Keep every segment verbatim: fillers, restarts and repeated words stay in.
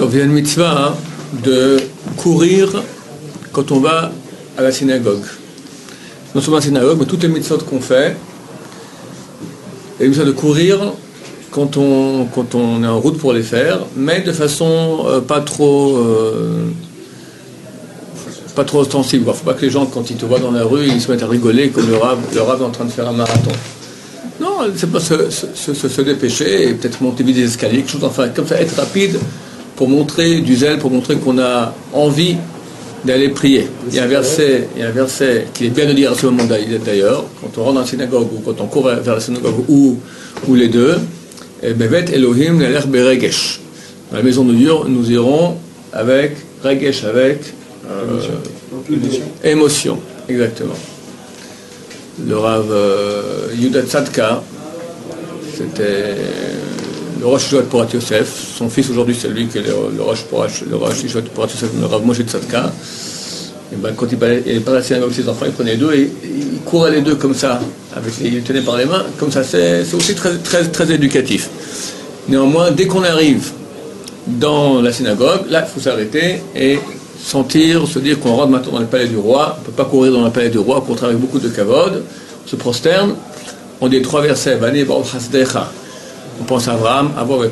Tov, il y a une mitzvah hein, de courir quand on va à la synagogue. Non seulement à la synagogue, mais toutes les mitzvot qu'on fait, il y a une mitzvah de courir quand on, quand on est en route pour les faire, mais de façon euh, pas trop euh, pas trop ostensible. Il ne faut pas que les gens, quand ils te voient dans la rue, ils se mettent à rigoler comme le rave, le rave est en train de faire un marathon. Non, c'est pas se, se, se, se dépêcher et peut-être monter vite des escaliers, quelque chose, enfin, comme ça, être rapide pour montrer du zèle, pour montrer qu'on a envie d'aller prier. Il y a un verset, il y a un verset qui est bien de dire à ce moment d'ailleurs, quand on rentre dans la synagogue ou quand on court vers la synagogue ou, ou les deux, Bevet Elohim l'alech beregesh. Dans la maison de Dieu, nous irons avec regesh, avec euh, émotion. émotion. Exactement. Le Rav euh, Yudat Tzadka, c'était le Rosh Yeshivat Porat Yosef. Son fils aujourd'hui, c'est lui qui est le, le Rosh Yeshivat Porat Yosef, le Rav Moshe Tzadka. Et ben, quand il parlait, il parlait à la synagogue avec ses enfants, il prenait les deux et il courait les deux comme ça, avec les, il les tenait par les mains, comme ça, c'est, c'est aussi très, très, très éducatif. Néanmoins, dès qu'on arrive dans la synagogue, là, il faut s'arrêter et sentir, se dire qu'on rentre maintenant dans le palais du roi. On ne peut pas courir dans le palais du roi, on court avec beaucoup de kavod, on se prosterne, on dit trois versets, on pense à Abraham,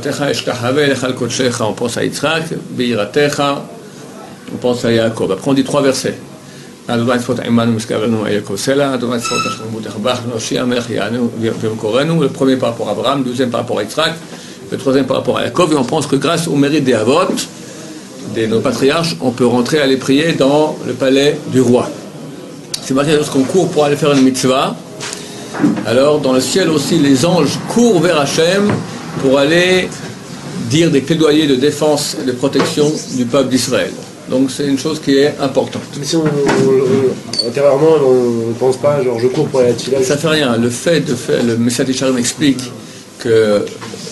on pense à Yitzhak, on pense à Yaakov. Après on dit trois versets. Le premier par rapport à Abraham, le deuxième par rapport à Yitzhak, le troisième par rapport à Yaakov, et on pense que grâce au mérite des Avot, de nos patriarches, on peut rentrer aller prier dans le palais du roi. C'est marqué lorsqu'on court pour aller faire une mitzvah. Alors dans le ciel aussi, les anges courent vers Hachem pour aller dire des plaidoyers de défense et de protection du peuple d'Israël. Donc c'est une chose qui est importante. Mais si on, on, on, intérieurement on ne pense pas, genre je cours pour aller à Tchila. Ça fait rien. Le fait de faire, le Messiah Tisharim explique que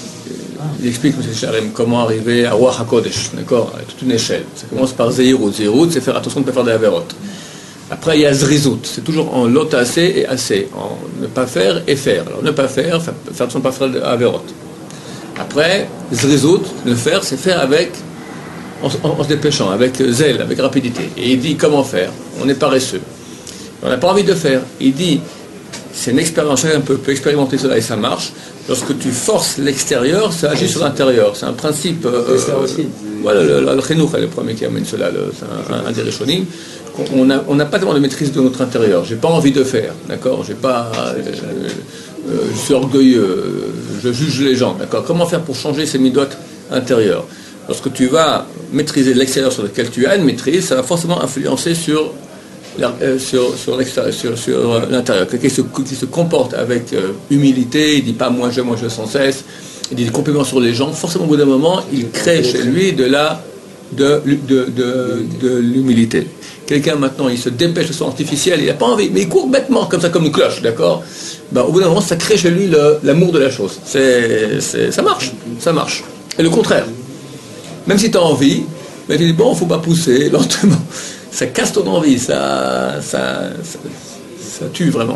il explique M. Sharim comment arriver à Ruach HaKodesh, d'accord, avec toute une échelle. Ça commence par Zehirut. Zehirut, c'est faire attention de ne pas faire des Averot. Après, il y a Zrizut, c'est toujours en lot assez et assez, en ne pas faire et faire. Alors, ne pas faire, faire, faire attention de ne pas faire des Averot. Après, Zrizut, le faire, c'est faire avec, en, en, en se dépêchant, avec zèle, avec rapidité. Et il dit comment faire. On est paresseux. On n'a pas envie de faire. Il dit, c'est une expérience, chacun peut, peut expérimenter cela et ça marche. Lorsque tu forces l'extérieur, ça agit sur l'intérieur. C'est un principe. Euh, aussi. Voilà, le, le, le Chinouch est le premier qui amène cela, le, c'est un, un, un des Rishonim. On n'a on n'a pas tellement de maîtrise de notre intérieur. J'ai pas envie de faire, d'accord. J'ai pas, euh, euh, je suis orgueilleux, je juge les gens, d'accord. Comment faire pour changer ces midotes intérieures? Lorsque tu vas maîtriser l'extérieur sur lequel tu as une maîtrise, ça va forcément influencer sur Euh, sur, sur l'extérieur, sur, sur euh, l'intérieur, qui se, qui se comporte avec euh, humilité, il ne dit pas moi je, moi je sans cesse, il dit des compliments sur les gens, forcément au bout d'un moment, il crée chez lui de la de, de, de, de l'humilité. Quelqu'un maintenant, il se dépêche de son artificiel, il n'a pas envie, mais il court bêtement, comme ça, comme une cloche, d'accord, ben, au bout d'un moment, ça crée chez lui le, l'amour de la chose. C'est, c'est, ça marche, ça marche. Et le contraire, même si tu as envie, mais tu dis bon, il ne faut pas pousser lentement. Ça casse ton envie, ça, ça, ça, ça tue vraiment.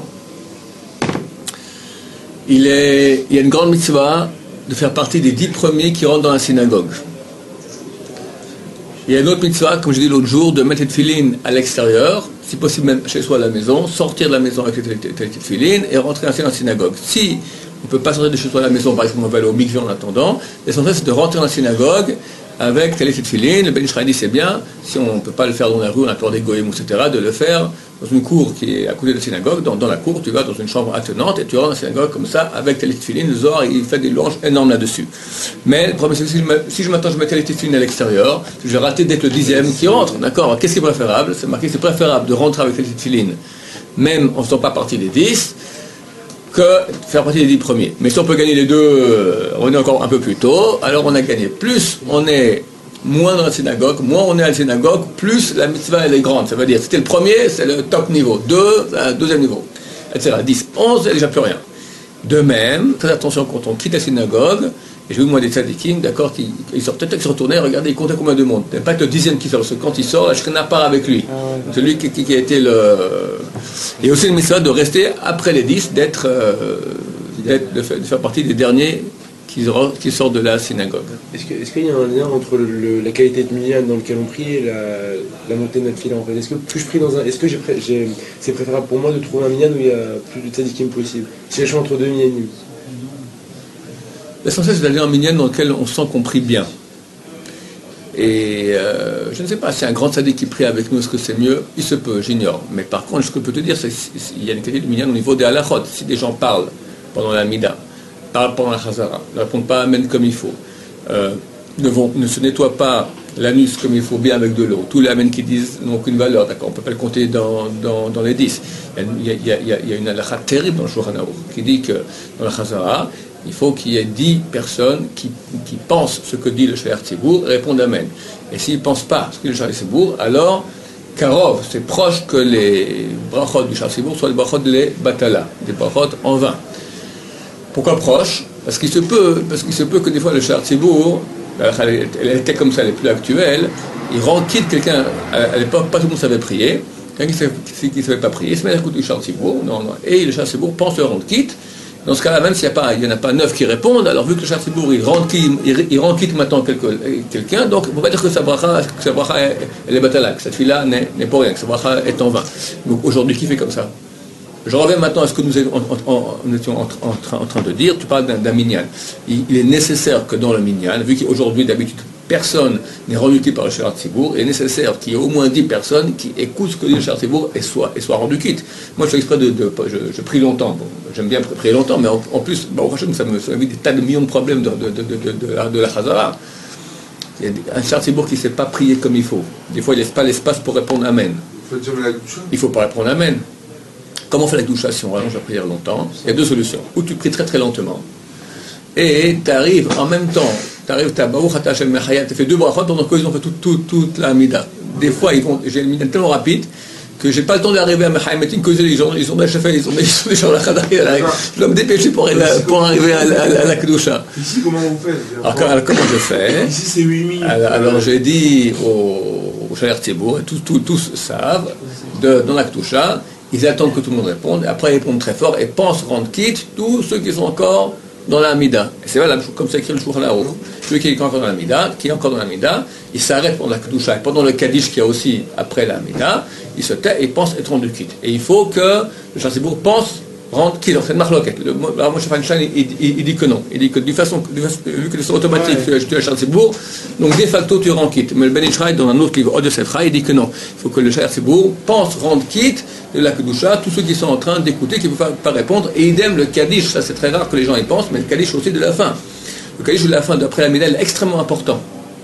Il, est, il y a une grande mitzvah de faire partie des dix premiers qui rentrent dans la synagogue. Il y a une autre mitzvah, comme je dis l'autre jour, de mettre les tefilines à l'extérieur, si possible même chez soi à la maison, sortir de la maison avec les tefilines et rentrer dans la synagogue. Si on ne peut pas sortir de chez soi à la maison, par exemple on va aller au mikvé en attendant, l'essentiel c'est de rentrer dans la synagogue avec telle tefilin. Le Ben Ishraï dit c'est bien, si on ne peut pas le faire dans la rue, on a peur des goïms, et cetera, de le faire dans une cour qui est à côté de la synagogue. Dans, dans la cour, tu vas dans une chambre attenante et tu rentres dans la synagogue comme ça, avec telle tefilin. Le Zohar, il fait des louanges énormes là-dessus. Mais le problème, c'est que si je, me, si je m'attends, je mets telle tefilin à l'extérieur, je vais rater dès que le dixième qui rentre, d'accord. Qu'est-ce qui est préférable? C'est marqué, c'est préférable de rentrer avec telle tefilin, même en ne faisant pas partie des dix, que faire partie des dix premiers. Mais si on peut gagner les deux, euh, on est encore un peu plus tôt, alors on a gagné. Plus on est moins dans la synagogue, moins on est à la synagogue, plus la mitzvah elle est grande. Ça veut dire, c'était le premier, c'est le top niveau. Deux, euh, deuxième niveau, et cetera. dix, onze, il n'y a déjà plus rien. De même, très attention quand on quitte la synagogue, et j'ai vu moi des tzadikim, d'accord, qui ils sortent peut-être qu'ils se retournaient, regardez, ils comptaient combien de monde. C'est pas que le dixième qui sort, parce que quand il sort, la shrina part avec lui. Ah ouais. C'est lui qui, qui, qui a été le... Et aussi le mitzvah de rester après les dix, d'être, euh, d'être de, faire, de faire partie des derniers qui, qui sortent de la synagogue. Est-ce qu'il est qu'il y a un lien entre le, le, la qualité de minyan dans lequel on prie et la, la montée de notre fila en fait? Est-ce que plus je prie dans un, est-ce que j'ai, j'ai, c'est préférable pour moi de trouver un minyan où il y a plus de tzadikim possible? Si je suis entre deux minyanim. L'essentiel, c'est d'aller en minyan dans lequel on sent qu'on prie bien. Et euh, je ne sais pas, si un grand tzaddik qui prie avec nous, est-ce que c'est mieux? Il se peut, j'ignore. Mais par contre, ce que je peux te dire, c'est qu'il y a une qualité de minyan au niveau des halachot. Si des gens parlent pendant la mida, parlent pendant la chazara, ne répondent pas amen comme il faut, euh, ne, vont, ne se nettoient pas l'anus comme il faut bien avec de l'eau, tous les amen qui disent n'ont aucune valeur, d'accord, on ne peut pas le compter dans, dans, dans les dix. Il y a, il y a, il y a, il y a une halakha terrible dans le Shulchan Aruch qui dit que dans la chazara, il faut qu'il y ait dix personnes qui, qui pensent ce que dit le Shaliach Tzibour et répondent amen. Et s'ils ne pensent pas ce que dit le Shaliach Tzibour, alors Karov, c'est proche que les brachot du Shaliach Tzibour soient les brachot les batala, des brachot en vain. Pourquoi proche? Parce qu'il se peut, parce qu'il se peut que des fois le Shaliach Tzibour, elle, elle était comme ça, elle est plus actuelle, il rend quitte quelqu'un, à l'époque, pas tout le monde savait prier, quelqu'un qui ne savait pas prier, il se met à l'écoute du Shaliach Tzibour, non, non, et le Shaliach Tzibour pense le rendre quitte. Dans ce cas-là, même s'il n'y en a pas neuf qui répondent, alors vu que le Shaliach Tzibour, il rend quitte, il, il rend quitte maintenant quelque, quelqu'un, donc on ne peut pas dire que sa bracha, que sa bracha elle est batala, que cette fille-là n'est, n'est pas rien, que sa bracha est en vain. Donc aujourd'hui, qui fait comme ça? Je reviens maintenant à ce que nous étions en, en, en, étions en, en, en train de dire. Tu parles d'un, d'un minyan. Il, il est nécessaire que dans le minyan, vu qu'aujourd'hui, d'habitude, personne n'est rendu quitte par le Shaliach Tzibour, il est nécessaire qu'il y ait au moins dix personnes qui écoutent ce que dit le Shaliach Tzibour et soient, et soient rendues quitte. Moi, je fais exprès de... de je, je prie longtemps. Bon, j'aime bien prier longtemps, mais en, en plus, bah, ça me ça m'évite des tas de millions de problèmes de, de, de, de, de, de, la, de la Chazara. Il y a un Shaliach Tzibour qui ne sait pas prier comme il faut. Des fois, il ne laisse pas l'espace pour répondre Amen. Il ne faut pas répondre Amen. Comment on fait la doucha si on rallonge la prière longtemps? Il y a deux solutions. Ou tu pries très très lentement, et tu arrives en même temps, tu arrives, tu as Baruch Ata Hashem Mechaya, tu fais deux brachot pendant qu'ils ont fait toute, toute, toute la Amida. Des fois, ils vont, j'ai une Amida tellement rapide que j'ai pas le temps d'arriver à Mechaya Metin, que ils ont, ils ont déjà fait, ils ont déjà la Chadari, je dois me dépêcher pour, pour arriver à la, à la, à la Kedusha. Ici, comment vous faites? Alors, alors comment je fais? Ici, c'est huit minutes. Alors, alors j'ai dit au, au Shaliach Tzibour, et tous, tous, tous savent, de, dans la Kedusha, ils attendent que tout le monde réponde, et après ils répondent très fort et pensent rendre quitte tous ceux qui sont encore dans la Amida. Et c'est là, comme ça écrit le Shulchan Aruch. Celui qui est encore dans la Amida, qui est encore dans la Amida, il s'arrête pendant la Kedusha. Et pendant le Kaddish qu'il y a aussi après la Amida, il se tait et il pense être rendu quitte. Et il faut que le Shaliach Tzibour pense rendre quitte. C'est une marloquette. Alors Moshe Feinstein, il, il, il dit que non. Il dit que de façon, de façon vu que c'est automatique, ouais. Tu as le Shaliach Tzibour, donc de facto tu rends quitte. Mais le Ben Ish Chai, dans un autre livre, Od Yosef Chai, il dit que non. Il faut que le Shaliach Tzibour pense rendre quitte de la Kedusha, tous ceux qui sont en train d'écouter, qui ne peuvent pas, pas répondre, et idem le Kaddish, ça c'est très rare que les gens y pensent, mais le Kaddish aussi de la fin. Le Kaddish de la fin, d'après la Midel, est extrêmement important.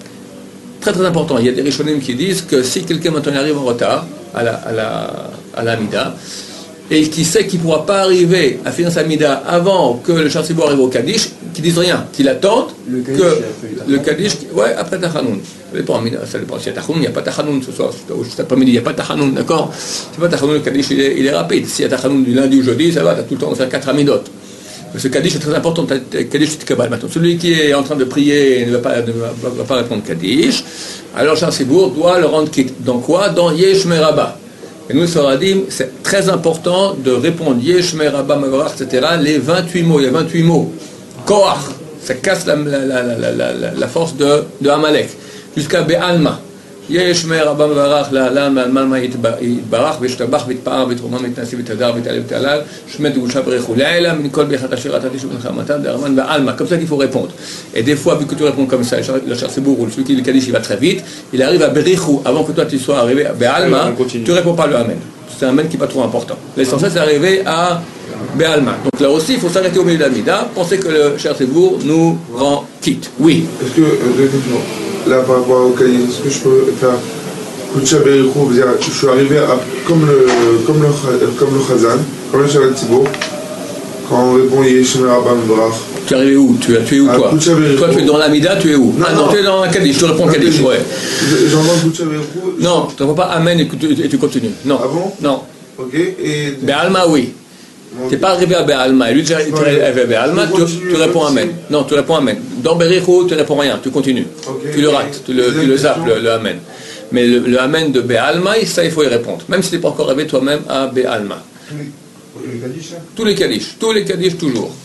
Très très important. Il y a des Rishonim qui disent que si quelqu'un maintenant arrive en retard à la, à la, à la Mida, et qui sait qu'il ne pourra pas arriver à finir sa Mida avant que le Shaliach Tzibour arrive au Kaddish, qu'il ne dise rien, qu'il attende le que le Kaddish, ouais, après Tachanoun. Ça dépend, ça dépend. S'il y a Tachanoun, il n'y a pas Tachanoun ce soir, cet après-midi, il n'y a pas Tachanoun, d'accord? C'est pas Tachanoun, le Kaddish, il est, il est rapide. S'il y a Tachanoun du lundi ou jeudi, ça va, tu as tout le temps de faire quatre amidot. Mais ce Kaddish est très important, Kaddish c'est Kabbalah. Maintenant, celui qui est en train de prier et ne va pas, ne va, va pas répondre Kaddish, alors Shaliach Tzibour doit le rendre quitte. Dans quoi? Dans Yesh Merabah. Et nous, Soradim, c'est très important de répondre Yesh Merabah Mavarach, et cetera. Les vingt-huit mots, il y a vingt-huit mots. Koach, ça casse la, la, la, la, la, la force de, de Amalek. Jusqu'à Be'alma. Yesh Merabah Mavarach, la lama, malma yitbarach, v'ishtabach, v'itpa'ar, v'tromam, v'itnasi, v'tadar, v'taleb, v'talal, shmed, v'ushav, v'rechou, la'ela, min kol b'echat asher atatish, v'nchamatan, d'arman, v'alma. Comme ça qu'il faut répondre. Et des fois, vu que tu réponds comme ça, le Shaliach Tzibour ou celui qui le Kaddish, il va très vite, il arrive à Berichou, avant que toi tu sois arrivé à Be'alma, tu ne réponds pas le Amen. C'est un Amen qui n'est pas trop important. L'essentiel, c'est d'arriver à Be'alma. Donc là aussi, il faut s'arrêter au milieu de la Mida, penser que le Shaliach Tzibour nous rend quitte. Oui. Est-ce que, euh, là, par rapport au Kaddish, est-ce que je peux faire Kutsha Berichou, je suis arrivé à, comme le comme le comme le Chazan, comme le Shaliach Tzibour, quand on répond Yesh Merabah Mavarach. Tu es arrivé où? Tu es, tu es où toi? Toi tu es dans la Mida, tu es où? Non, ah non, non, tu es dans la Kaddish, tu réponds Kaddish, ouais. J'entends Kutsha Berichou. Non, tu ne réponds pas Amen et tu, et tu continues. Non. Ah bon? Non. Ok, et... Be'alma, oui. Okay. Tu n'es pas arrivé à Be'alma. Et lui, tu es arrivé à Be'alma, tu, tu réponds Amen. Non, tu réponds Amen. Dans Berichou, tu ne réponds rien, tu continues. Okay. Tu le rates, tu le, tu le zappes, le, le Amen. Mais le, le Amen de Be'alma, ça, il faut y répondre. Même si tu n'es pas encore arrivé toi-même à Be'alma. Tous les Kaddish, hein? Tous les Kaddish, tous les Kaddish, toujours.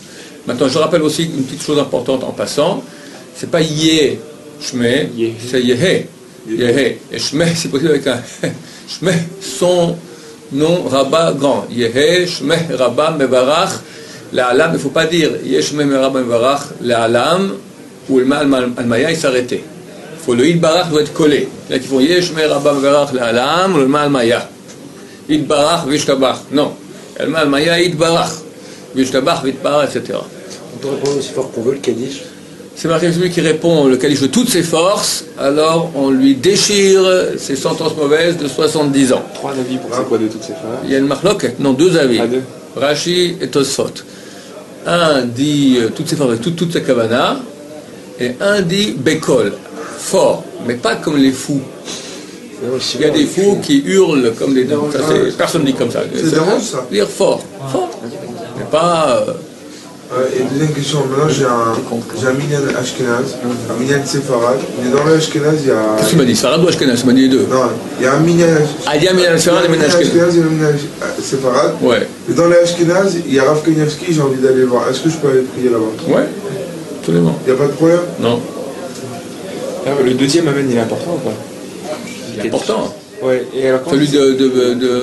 Maintenant, je rappelle aussi une petite chose importante en passant, c'est pas Yé, Shmeh, c'est Yehé. Yehé. Et Shmeh, c'est possible avec un Shmeh, son nom, Rabba grand. Yehé, Shmeh, Rabba, Mevarach, l'Alam, il ne faut pas dire Yeh, Shmeh, Rabba, Mevarach, l'Alam, ou le Al-Maya, il s'arrêtait. Il faut le Yidbarach doit être collé. Là, ils font Yeh, Shmeh, Rabba, Mevarach, l'Alam, ou le Al-Maya. Yidbarach, Vishtabach. Non. Al-Maya, Yidbarach. Vishtabach, Vitbarach, et cetera. On peut répondre aussi fort qu'on veut le Kaddish. C'est marqué celui qui répond le Kaddish de toutes ses forces, alors on lui déchire ses sentences mauvaises de soixante-dix ans. Trois avis pour c'est quoi de toutes ces forces? Il y a une marloquette, non, deux avis. Ah, deux. Rashi et Tosfot. Un dit euh, toutes ses forces, toute, toute sa kavana, et un dit Bekol, fort, mais pas comme les fous. Non, Il y a des fous qui hurlent comme des... Ça, c'est, personne ne dit comme ça. C'est dérange ça. Dire fort, fort, mais pas... Euh, Euh, et deuxième question, maintenant j'ai un, j'ai un minyan Ashkenaz, un minyan Sepharad, mais dans le Ashkenaz il y a... Qu'est-ce que tu m'as dit? Sarad ou Ashkenaz? Tu m'as dit les deux. Non, il y a un minyan Ah, il y a un minyan Sepharad et un minyan Ashkenaz. et un minyan Sepharad. Ouais, Et dans les Ashkenaz, il y a Rav Kanievski, j'ai envie d'aller voir. Est-ce que je peux aller prier là-bas? ouais, absolument. Il n'y a pas de problème? Non, Ah, le deuxième amen, il est important ou pas? c'est important. Ouais, et alors quand Celui de... de... de... de...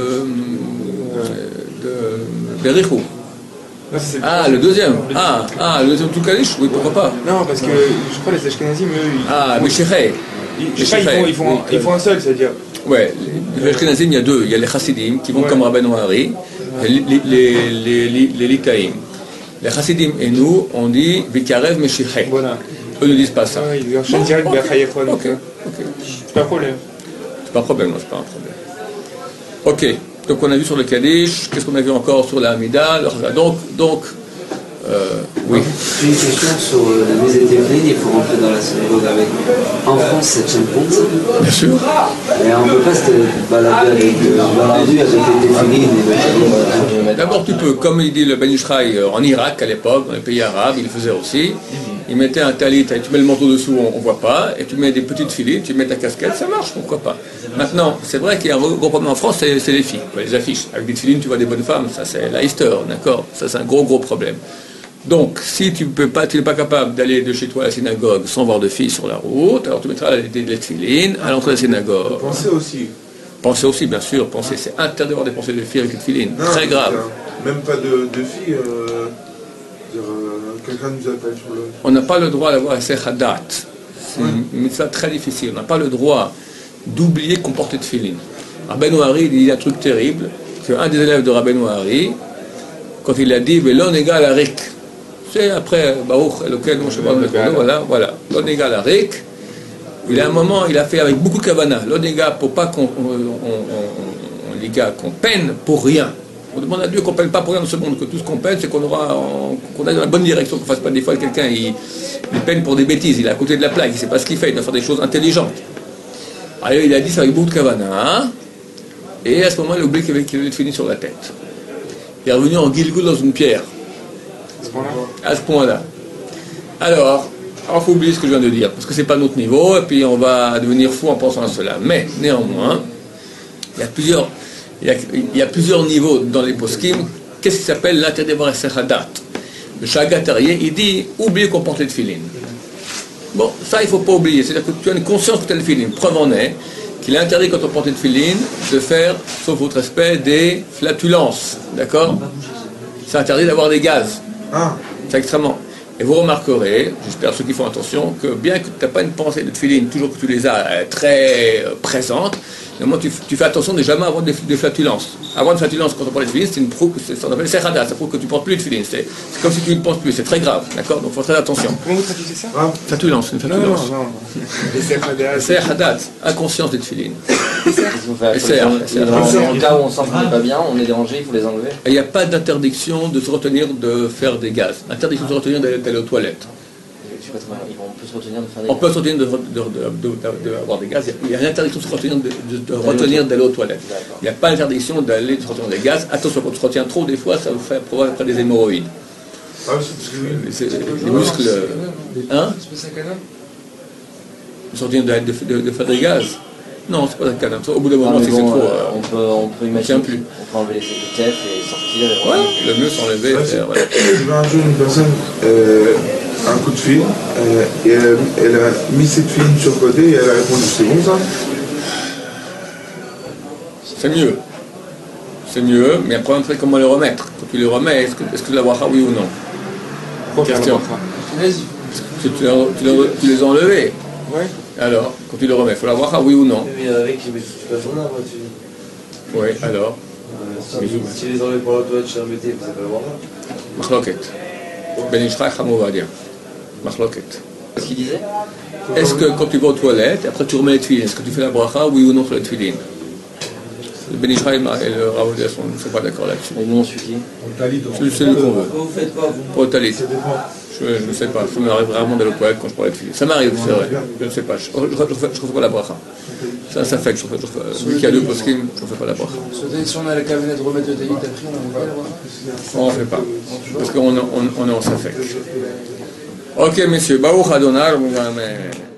de... Berichou. Non, ça, c'est Ah, le deuxième. Ah, ah, le deuxième tout Kaddish? Oui, pourquoi pas. Non, parce que je crois les Ashkenazim, eux, ils... Ah, Meshechei. ils- je sais pas, ils font, ils font, ils font un seul, c'est-à-dire... Ouais, les Ashkenazim, il y a deux. Il y a les Chassidim qui vont Ouais. comme Rabbeinu Hari, et les, les, les, les, les Litaïm. Les Chassidim et nous, on dit Vikarev Meshechei. Voilà. Eux ne disent pas ça. Ouais, ils enchaînent direct vers Hayekon. Ok, ok. C'est pas un problème. C'est pas un problème, non, c'est pas un problème. Ok, donc on a vu sur le Kaddish, qu'est-ce qu'on a vu encore sur la Hamida, le- donc, donc, euh, oui. J'ai une question sur euh, la mise à Teflin, il faut rentrer dans la synagogue avec. En France, ça tient compte ça? Bien sûr. Et on ne peut pas se balader avec, euh, dans la rue avec les Teflin et le D'abord, tu peux, comme il dit le Ben Ishraï euh, en Irak à l'époque, dans les pays arabes, il le faisait aussi. Il mettait un talit, et tu mets le manteau dessous, on ne voit pas, et tu mets des petites filets, tu mets ta casquette, ça marche, pourquoi pas. Maintenant, c'est vrai qu'il y a un gros problème en France, c'est, c'est les filles, quoi, les affiches. Avec des filines, tu vois des bonnes femmes, ça c'est la Easter, d'accord? Ça c'est un gros gros problème. Donc, si tu peux pas, tu n'es pas capable d'aller de chez toi à la synagogue sans voir de filles sur la route, alors tu mettras les, les filines à l'entrée de la synagogue. Pensez aussi. Pensez aussi, bien sûr, pensez, c'est interdit d'avoir des pensées de filles avec les filines, Non, très grave. euh, Même pas de, de filles. Euh, dire, euh, quelqu'un nous appelle sur le... On n'a pas le droit d'avoir un sechadat. C'est une mitzvah très difficile. On n'a pas le droit d'oublier qu'on portait de filines. Rabbeinu Hari il dit un truc terrible, qu'un des élèves de Rabbeinu Hari, quand il a dit Velon égal à Rik, c'est après Baruch Elokeinu Moshe Rabbeinu, voilà, voilà, Lon égal à Rik, il a un moment, il a fait avec beaucoup de kavana, Lon égal pour pas qu'on on, on, on, on, les gars, qu'on peine pour rien. On demande à Dieu qu'on ne peine pas pour rien dans ce monde, que tout ce qu'on peine, c'est qu'on aura, qu'on aille dans la bonne direction, qu'on ne fasse pas des fois quelqu'un, il, il peine pour des bêtises, il est à côté de la plaque, il ne sait pas ce qu'il fait, il doit faire des choses intelligentes. Alors il a dit ça avec beaucoup de kavana, hein, et à ce moment il a oublié qu'il avait, qu'il avait fini sur la tête. Il est revenu en guilgoul dans une pierre, À ce point-là. à ce point-là. Alors, il faut oublier ce que je viens de dire, parce que ce n'est pas notre niveau, et puis on va devenir fou en pensant à cela. Mais, néanmoins, il y a plusieurs... Il y, a, il y a plusieurs niveaux dans les poskim. Qu'est-ce qui s'appelle l'interdit d'avoir un sechadat? Le Chagatarié, il dit oubliez qu'on porte les tefilines. Bon, ça il ne faut pas oublier. C'est-à-dire que tu as une conscience que tu as le tefilines. Preuve en est qu'il est interdit quand on porte les tefilines de faire, sauf votre respect, des flatulences. D'accord? C'est interdit d'avoir des gaz. Ah, C'est extrêmement. Et vous remarquerez, j'espère ceux qui font attention, que bien que tu n'as pas une pensée de tefilines, toujours que tu les as euh, très euh, présentes, néanmoins, tu, tu fais attention de jamais avoir des, des flatulences. Avoir une flatulence quand on parle de tefilines, c'est une prouve, c'est, ça s'appelle sechada, ça prouve que tu ne portes plus de tefilines. C'est, c'est comme si tu ne penses plus, c'est très grave, d'accord? Donc il faut faire attention. Comment vous traduisez ça? ah, Flatulence, une Non, non, flatulence. non. Les Sechadas. Sechada, inconscience des tefilines. Il faut faire Et c'est- attention. c'est- Et dans, dans le cas où on sent qu'on n'est pas bien, on est dérangé, il faut les enlever. Et il n'y a pas d'interdiction de se retenir de faire des gaz. Interdiction de se retenir d'aller, d'aller aux toilettes. Tu vois, ils vont- On peut se retenir de faire des... On peut se retenir de, de, de, de, de avoir des gaz. Il y a une interdiction de se retenir, de, de, de retenir d'aller aux toilettes. D'accord. Il n'y a pas d'interdiction d'aller se retenir des gaz. Attention, quand tu te retiens trop, des fois, ça vous fait provoquer après des hémorroïdes. ah, c'est parce que lui, C'est- les muscles. Hein? Se retenir de, de, de, de faire des gaz. Non, c'est pas le cas. Au bout d'un Ah, moment, mais si bon, c'est trop. euh, euh, on, peut, on peut imaginer tient plus. on peut enlever les T F et sortir et Ouais, revenir. le mieux c'est enlever et Ouais, faire. Voilà. Il y avait un jour une personne, euh, un coup de fil, euh, et elle a, elle a mis cette fille sur le côté et elle a répondu c'est bon ça? C'est mieux. C'est mieux, mais après on sait comment le remettre. Quand tu le remets, est-ce que, est-ce que tu la vois oui ou non? Pourquoi faire Question. la bracha? Tu, tu, tu, tu les as enlevés. Ouais. Alors, quand tu le remets, il faut la voir oui ou non? Mais avec, je mets toute la journée avant tu. Oui, alors. Si tu les enlèves pour la toilette, je suis embêté, vous savez pas le voir là. Machloket. Ben Ishraï Hamovadia. Machloket. Ce qu'il disait Est-ce que quand tu vas aux toilettes, après tu remets les tuilines, est-ce que tu fais la bracha, oui ou non, sur les tuilines? Le Ben Ishraï et le Rav ne sont pas d'accord là-dessus. Et nous on suit qui? C'est celui qu'on veut. Pourquoi vous faites pas vous? Pour le talit. Je ne sais pas, ça m'arrive rarement d'aller aux toilettes quand je prends les tuilines. Ça m'arrive, c'est vrai. Je ne sais pas, je ne refais pas la bracha. Ça, ça fait que je refais, je refais. Vu qu'il y a deux poskim, je ne fais pas la bracha. Si on a la cavernette de remettre le talit, après on va le voir. On ne fait pas. Parce qu'on on, on est en safek. Ok, messieurs. Baruch Adonai.